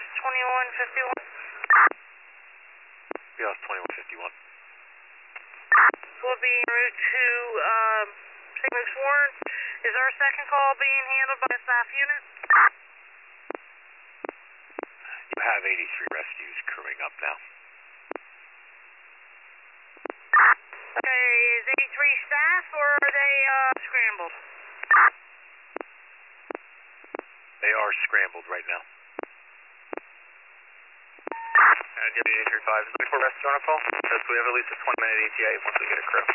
BLS 2151. BLS 2151. We'll be en route to St. Luke's Warren. Is our second call being handled by a staff unit? You have 83 rescues crewing up now. Okay, is 83 staff or are they scrambled? They are scrambled right now. W835, is 24 rescue on a call? Yes, we have at least a 20-minute ETA once we get a crew.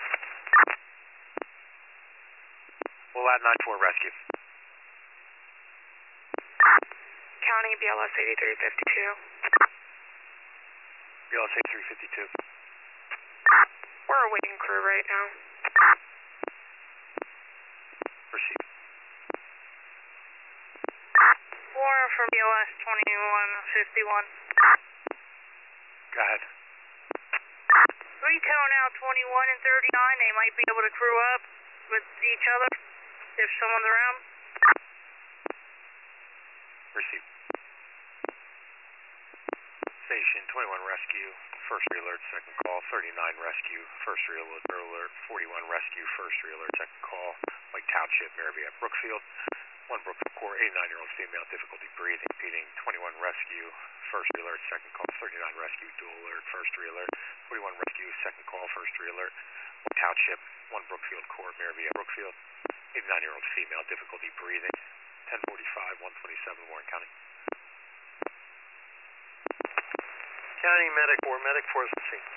We'll add 94 rescue. County BLS 8352. BLS 8352. We're awaiting crew right now. Proceed. Warren from BLS 2151. Go ahead. Retone out 21 and 39. They might be able to crew up with each other if someone's around. Receive. Station 21 rescue, first re-alert, second call, 39 rescue, first re-alert, 41 rescue, first re-alert, second call, White Township, Merivia, Brookfield, 1 Brookfield Core, 89-year-old female, difficulty breathing, feeding, 21 rescue, first re-alert, second call, 39 rescue, dual alert, first re-alert, 41 rescue, second call, first re-alert, White Township, 1 Brookfield Core, Merivia, Brookfield, 89-year-old female, difficulty breathing, 1045, 127, Warren County. County Medic 4, Medic 4 is on scene.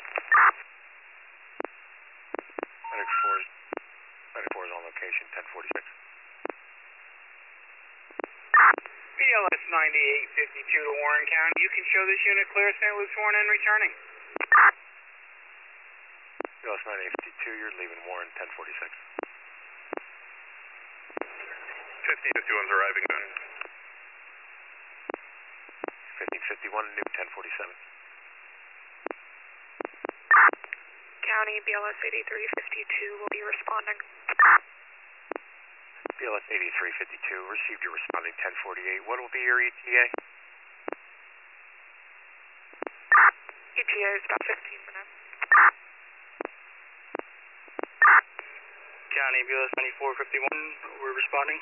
Medic 4 is on location, 1046. BLS 9852 to Warren County. You can show this unit clear St. Luke's Warren and returning. BLS 9852, you're leaving Warren, 1046. 1551's arriving. 1551, new 1047. County BLS 8352 will be responding. BLS 8352, received your responding 1048. What will be your ETA? ETA is about 15 minutes. County BLS 9451, we're responding.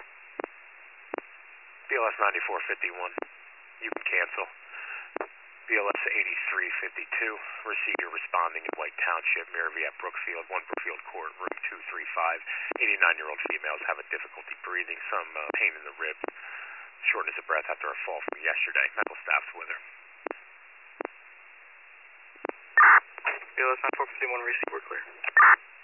BLS 9451, you can cancel. BLS 8352, received your responding in White Township, Merivia, Brookfield, 1 Brookfield Court, room 235. 89-year-old females have a difficulty breathing, some pain in the ribs, shortness of breath after a fall from yesterday. Medical staff's with her. BLS 9451, receive, we're clear.